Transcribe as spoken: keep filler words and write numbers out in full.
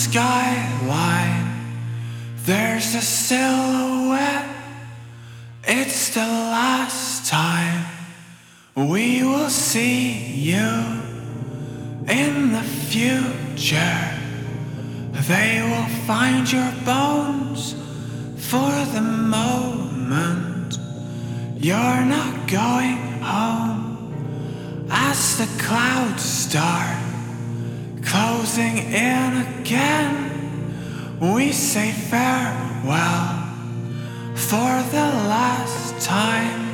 skyline, there's a silhouette. It's the last time we will see you in the future. They will find your bones. For the moment, you're not going home. As the clouds start closing in again, we say farewell for the last time.